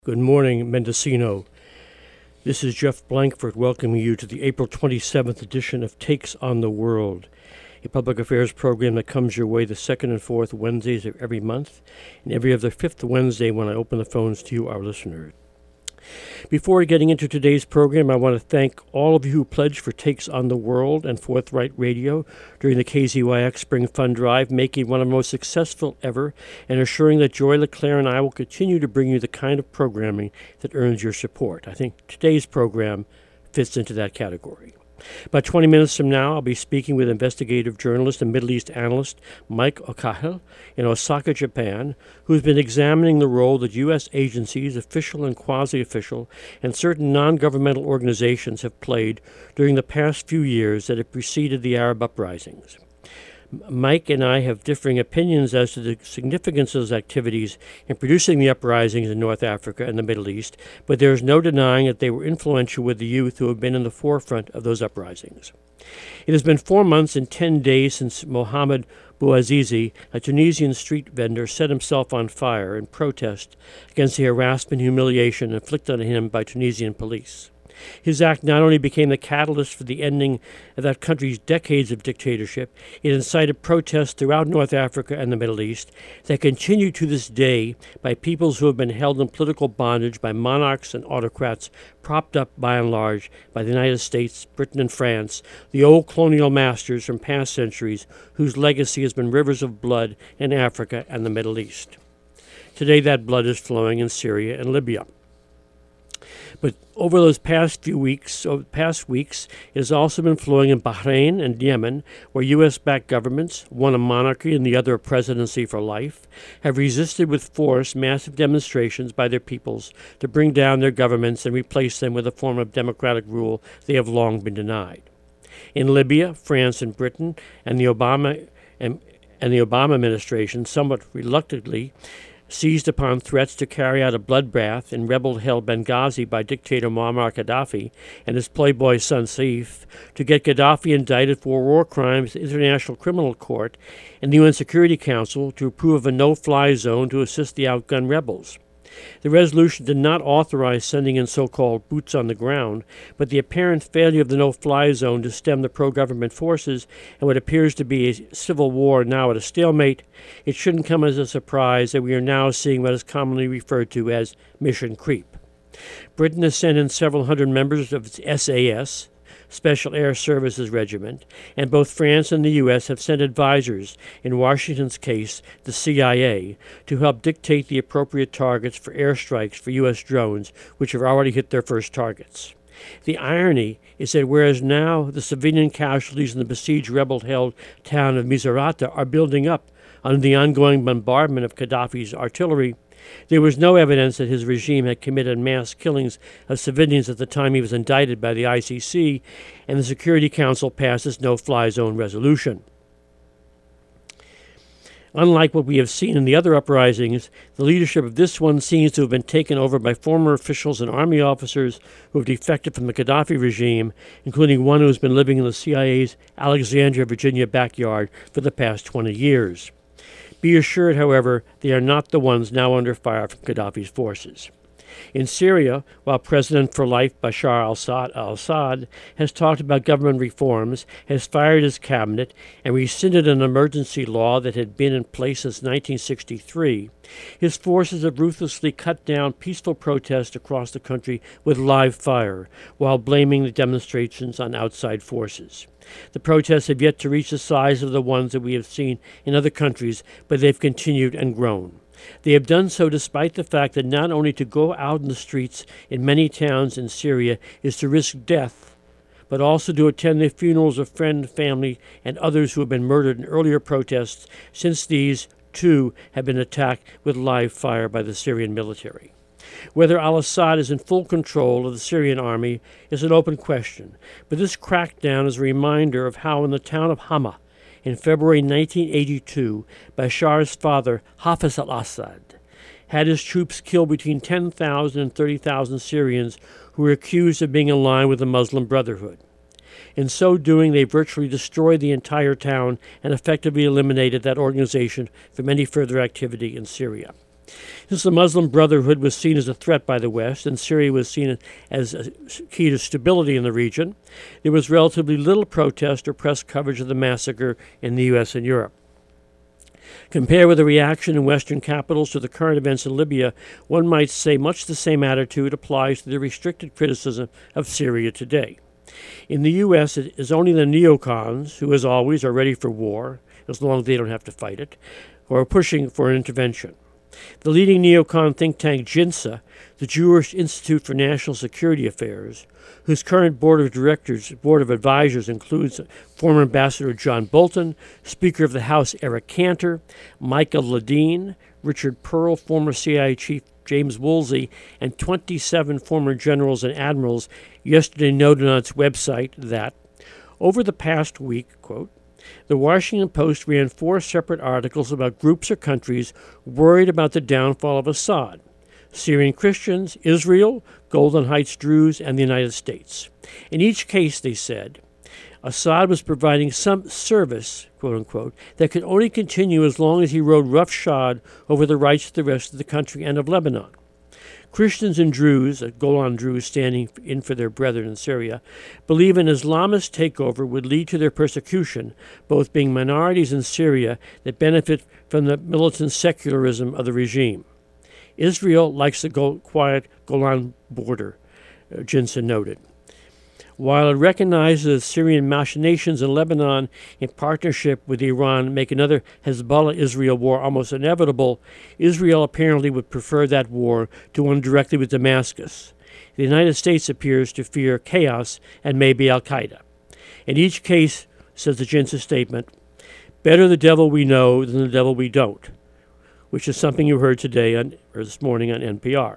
Good morning, Mendocino. This is Jeff Blankford welcoming you to the April 27th edition of Takes on the World, a public affairs program that comes your way the second and fourth Wednesdays of every month and every other fifth Wednesday when I open the phones to you, our listeners. Before getting into today's program, I want to thank all of you who pledged for Takes on the World and Forthright Radio during the KZYX Spring Fund Drive, making one of the most successful ever and assuring that Joy LeClaire and I will continue to bring you the kind of programming that earns your support. I think today's program fits into that category. About 20 minutes from now, I'll be speaking with investigative journalist and Middle East analyst Mike Okahel in Osaka, Japan, who's been examining the role that U.S. agencies, official and quasi-official, and certain non-governmental organizations have played during the past few years that have preceded the Arab uprisings. Mike and I have differing opinions as to the significance of those activities in producing the uprisings in North Africa and the Middle East, but there is no denying that they were influential with the youth who have been in the forefront of those uprisings. It has been 4 months and 10 days since Mohamed Bouazizi, a Tunisian street vendor, set himself on fire in protest against the harassment and humiliation inflicted on him by Tunisian police. His act not only became the catalyst for the ending of that country's decades of dictatorship, it incited protests throughout North Africa and the Middle East that continue to this day by peoples who have been held in political bondage by monarchs and autocrats, propped up by and large by the United States, Britain, and France, the old colonial masters from past centuries whose legacy has been rivers of blood in Africa and the Middle East. Today that blood is flowing in Syria and Libya. But over those past weeks, it has also been flowing in Bahrain and Yemen, where U.S.-backed governments, one a monarchy and the other a presidency for life, have resisted with force massive demonstrations by their peoples to bring down their governments and replace them with a form of democratic rule they have long been denied. In Libya, France and Britain and the Obama administration, somewhat reluctantly, seized upon threats to carry out a bloodbath in rebel-held Benghazi by dictator Muammar Gaddafi and his playboy son Saif to get Gaddafi indicted for war crimes in the International Criminal Court and the UN Security Council to approve a no-fly zone to assist the outgunned rebels. The resolution did not authorize sending in so-called boots on the ground, but the apparent failure of the no-fly zone to stem the pro-government forces and what appears to be a civil war now at a stalemate, it shouldn't come as a surprise that we are now seeing what is commonly referred to as mission creep. Britain has sent in several hundred members of its SAS, Special Air Services Regiment, and both France and the U.S. have sent advisors, in Washington's case, the CIA, to help dictate the appropriate targets for airstrikes for U.S. drones, which have already hit their first targets. The irony is that whereas now the civilian casualties in the besieged rebel-held town of Misrata are building up under the ongoing bombardment of Gaddafi's artillery, there was no evidence that his regime had committed mass killings of civilians at the time he was indicted by the ICC, and the Security Council passed its no-fly zone resolution. Unlike what we have seen in the other uprisings, the leadership of this one seems to have been taken over by former officials and army officers who have defected from the Gaddafi regime, including one who has been living in the CIA's Alexandria, Virginia backyard for the past 20 years. Be assured, however, they are not the ones now under fire from Gaddafi's forces. In Syria, while President for Life Bashar al-Assad has talked about government reforms, has fired his cabinet, and rescinded an emergency law that had been in place since 1963, his forces have ruthlessly cut down peaceful protests across the country with live fire, while blaming the demonstrations on outside forces. The protests have yet to reach the size of the ones that we have seen in other countries, but they've continued and grown. They have done so despite the fact that not only to go out in the streets in many towns in Syria is to risk death, but also to attend the funerals of friend, family, and others who have been murdered in earlier protests, since these, too, have been attacked with live fire by the Syrian military. Whether al-Assad is in full control of the Syrian army is an open question, but this crackdown is a reminder of how in the town of Hama, in February 1982, Bashar's father, Hafez al-Assad, had his troops kill between 10,000 and 30,000 Syrians who were accused of being aligned with the Muslim Brotherhood. In so doing, they virtually destroyed the entire town and effectively eliminated that organization from any further activity in Syria. Since the Muslim Brotherhood was seen as a threat by the West and Syria was seen as a key to stability in the region, there was relatively little protest or press coverage of the massacre in the U.S. and Europe. Compared with the reaction in Western capitals to the current events in Libya, one might say much the same attitude applies to the restricted criticism of Syria today. In the U.S., it is only the neocons, who as always are ready for war, as long as they don't have to fight it, who are pushing for an intervention. The leading neocon think tank JINSA, the Jewish Institute for National Security Affairs, whose current board of advisors includes former Ambassador John Bolton, Speaker of the House Eric Cantor, Michael Ledeen, Richard Pearl, former CIA Chief James Woolsey, and 27 former generals and admirals, yesterday noted on its website that, over the past week, quote, the Washington Post ran 4 separate articles about groups or countries worried about the downfall of Assad: Syrian Christians, Israel, Golden Heights Druze, and the United States. In each case, they said, Assad was providing some service, quote-unquote, that could only continue as long as he rode roughshod over the rights of the rest of the country and of Lebanon. Christians and Druze, Golan Druze standing in for their brethren in Syria, believe an Islamist takeover would lead to their persecution, both being minorities in Syria that benefit from the militant secularism of the regime. Israel likes the quiet Golan border, Jensen noted. While it recognizes that Syrian machinations in Lebanon in partnership with Iran make another Hezbollah-Israel war almost inevitable, Israel apparently would prefer that war to one directly with Damascus. The United States appears to fear chaos and maybe al-Qaeda. In each case, says the Jensen statement, better the devil we know than the devil we don't, which is something you heard today or this morning on NPR.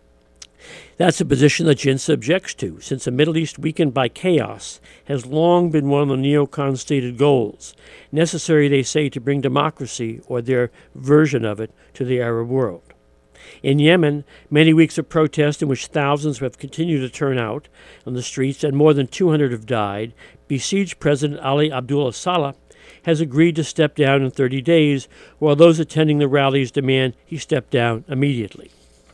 That's a position that Jensen objects to, since a Middle East weakened by chaos has long been one of the neocons' stated goals, necessary, they say, to bring democracy, or their version of it, to the Arab world. In Yemen, many weeks of protest in which thousands have continued to turn out on the streets and more than 200 have died, besieged President Ali Abdullah Saleh has agreed to step down in 30 days, while those attending the rallies demand he step down immediately.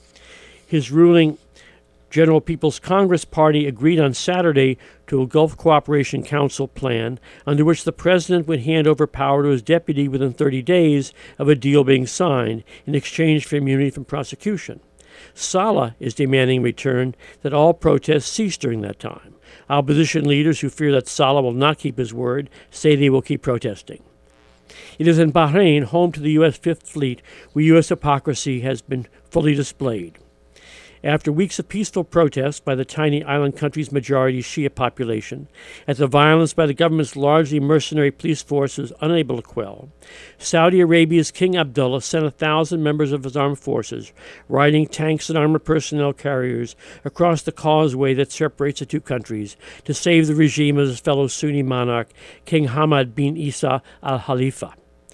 His ruling General People's Congress Party agreed on Saturday to a Gulf Cooperation Council plan under which the president would hand over power to his deputy within 30 days of a deal being signed in exchange for immunity from prosecution. Saleh is demanding in return that all protests cease during that time. Opposition leaders who fear that Saleh will not keep his word say they will keep protesting. It is in Bahrain, home to the U.S. Fifth Fleet, where U.S. hypocrisy has been fully displayed. After weeks of peaceful protests by the tiny island country's majority Shia population, as the violence by the government's largely mercenary police force was unable to quell, Saudi Arabia's King Abdullah sent 1,000 members of his armed forces, riding tanks and armored personnel carriers, across the causeway that separates the two countries to save the regime of his fellow Sunni monarch, King Hamad bin Isa al-Khalifa.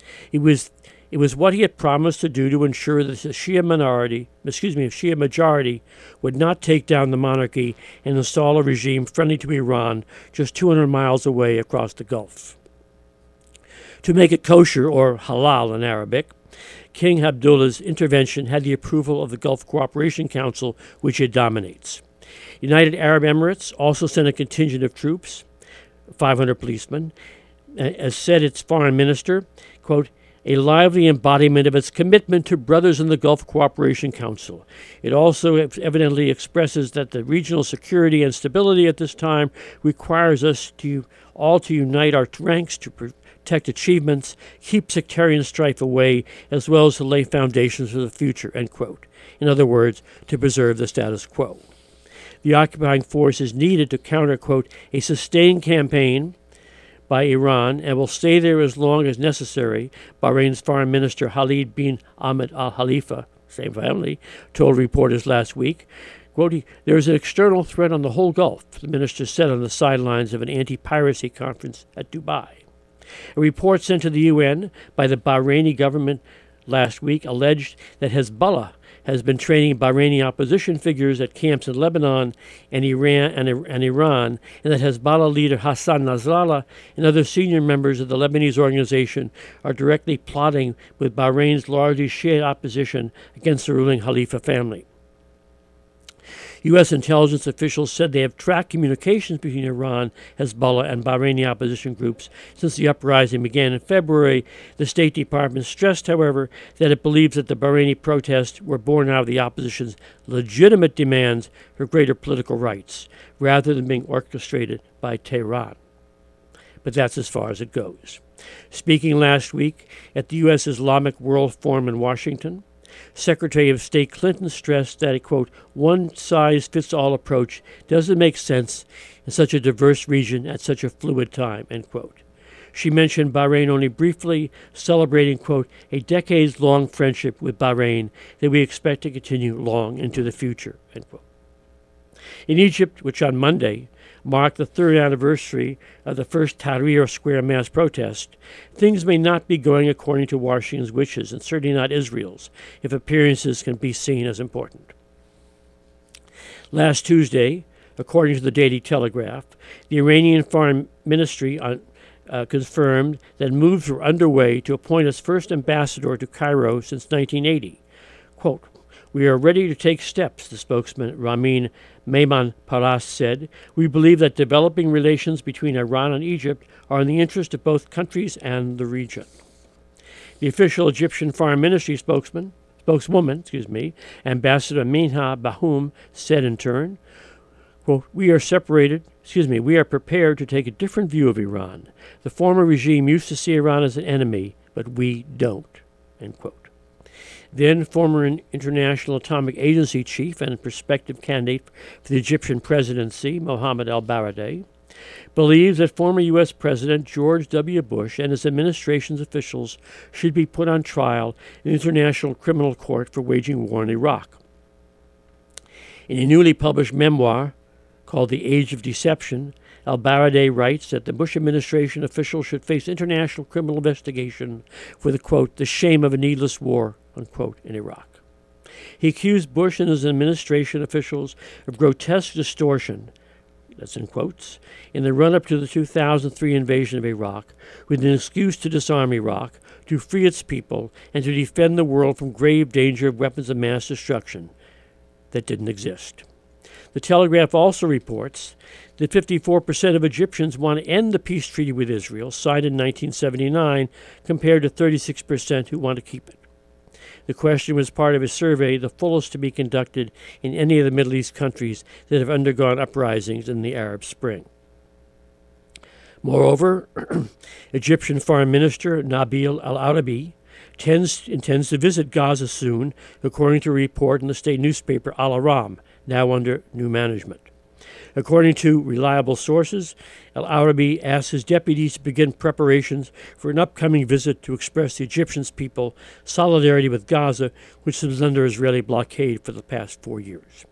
It was what he had promised to do to ensure that the Shia majority would not take down the monarchy and install a regime friendly to Iran just 200 miles away across the Gulf. To make it kosher, or halal in Arabic, King Abdullah's intervention had the approval of the Gulf Cooperation Council, which it dominates. United Arab Emirates also sent a contingent of troops, 500 policemen, as said its foreign minister, quote, a lively embodiment of its commitment to brothers in the Gulf Cooperation Council. It also evidently expresses that the regional security and stability at this time requires us all to unite our ranks to protect achievements, keep sectarian strife away, as well as to lay foundations for the future, end quote. In other words, to preserve the status quo. The occupying force is needed to counter, quote, a sustained campaign by Iran and will stay there as long as necessary, Bahrain's Foreign Minister Khalid bin Ahmed al-Khalifa, same family, told reporters last week. Quote, there is an external threat on the whole Gulf, the minister said on the sidelines of an anti-piracy conference at Dubai. A report sent to the UN by the Bahraini government last week alleged that Hezbollah has been training Bahraini opposition figures at camps in Lebanon and Iran, and that Hezbollah leader Hassan Nasrallah and other senior members of the Lebanese organization are directly plotting with Bahrain's largely Shia opposition against the ruling Khalifa family. U.S. intelligence officials said they have tracked communications between Iran, Hezbollah, and Bahraini opposition groups since the uprising began in February. The State Department stressed, however, that it believes that the Bahraini protests were born out of the opposition's legitimate demands for greater political rights, rather than being orchestrated by Tehran. But that's as far as it goes. Speaking last week at the U.S. Islamic World Forum in Washington, Secretary of State Clinton stressed that a, quote, one-size-fits-all approach doesn't make sense in such a diverse region at such a fluid time, end quote. She mentioned Bahrain only briefly, celebrating, quote, a decades-long friendship with Bahrain that we expect to continue long into the future, end quote. In Egypt, which on Monday marked the third anniversary of the first Tahrir Square mass protest, things may not be going according to Washington's wishes, and certainly not Israel's, if appearances can be seen as important. Last Tuesday, according to the Daily Telegraph, the Iranian Foreign Ministry confirmed that moves were underway to appoint its first ambassador to Cairo since 1980. Quote, we are ready to take steps, the spokesman Ramin Mehman-Paras said. We believe that developing relations between Iran and Egypt are in the interest of both countries and the region. The official Egyptian Foreign Ministry spokeswoman, Ambassador Minha Bahoum, said in turn, quote, we are prepared to take a different view of Iran. The former regime used to see Iran as an enemy, but we don't, end quote. Then former International Atomic Agency chief and prospective candidate for the Egyptian presidency, Mohammed al-Baradei, believes that former U.S. President George W. Bush and his administration's officials should be put on trial in the International Criminal Court for waging war in Iraq. In a newly published memoir called The Age of Deception, al-Baradei writes that the Bush administration officials should face international criminal investigation for the, quote, the shame of a needless war, unquote, in Iraq. He accused Bush and his administration officials of grotesque distortion, that's in quotes, in the run-up to the 2003 invasion of Iraq, with an excuse to disarm Iraq, to free its people, and to defend the world from grave danger of weapons of mass destruction that didn't exist. The Telegraph also reports that 54% of Egyptians want to end the peace treaty with Israel, signed in 1979, compared to 36% who want to keep it. The question was part of a survey, the fullest to be conducted in any of the Middle East countries that have undergone uprisings in the Arab Spring. Moreover, Egyptian Foreign Minister Nabil al-Arabi intends to visit Gaza soon, according to a report in the state newspaper Al-Aram, now under new management. According to reliable sources, al-Arabi asked his deputies to begin preparations for an upcoming visit to express the Egyptian people solidarity with Gaza, which was under Israeli blockade for the past 4 years.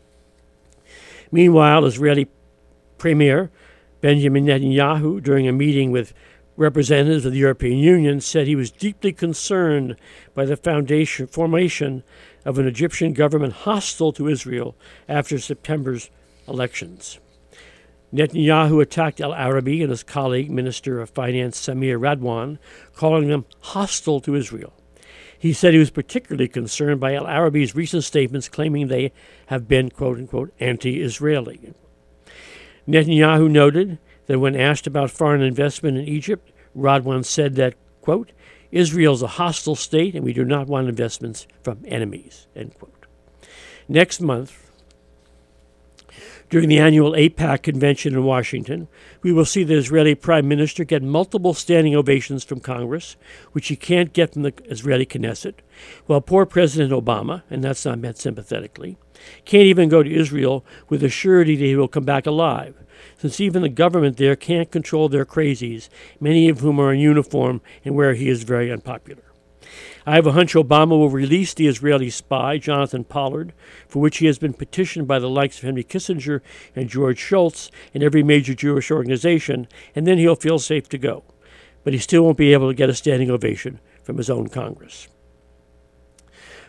Meanwhile, Israeli Premier Benjamin Netanyahu, during a meeting with representatives of the European Union, said he was deeply concerned by the formation of an Egyptian government hostile to Israel after September's elections. Netanyahu attacked al-Arabi and his colleague, Minister of Finance Samir Radwan, calling them hostile to Israel. He said he was particularly concerned by al-Arabi's recent statements claiming they have been, quote-unquote, anti-Israeli. Netanyahu noted that when asked about foreign investment in Egypt, Radwan said that, quote, Israel is a hostile state and we do not want investments from enemies, end quote. Next month, during the annual AIPAC convention in Washington, we will see the Israeli Prime Minister get multiple standing ovations from Congress, which he can't get from the Israeli Knesset, while poor President Obama, and that's not meant sympathetically, can't even go to Israel with the surety that he will come back alive, since even the government there can't control their crazies, many of whom are in uniform and where he is very unpopular. I have a hunch Obama will release the Israeli spy, Jonathan Pollard, for which he has been petitioned by the likes of Henry Kissinger and George Shultz and every major Jewish organization, and then he'll feel safe to go. But he still won't be able to get a standing ovation from his own Congress.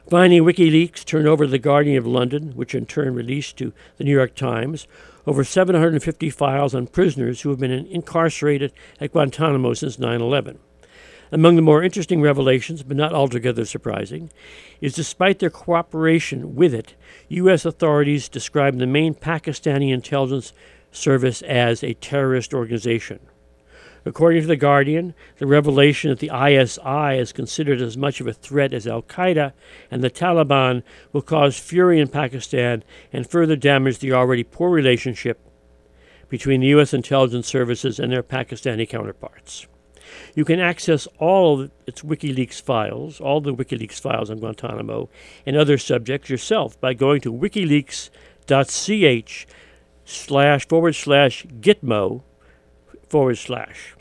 Finding WikiLeaks turned over to the Guardian of London, which in turn released to the New York Times over 750 files on prisoners who have been incarcerated at Guantanamo since 9/11. Among the more interesting revelations, but not altogether surprising, is despite their cooperation with it, U.S. authorities describe the main Pakistani intelligence service as a terrorist organization. According to The Guardian, the revelation that the ISI is considered as much of a threat as al-Qaeda and the Taliban will cause fury in Pakistan and further damage the already poor relationship between the U.S. intelligence services and their Pakistani counterparts. You can access all of its WikiLeaks files, all the WikiLeaks files on Guantanamo and other subjects yourself by going to wikileaks.ch//gitmo/.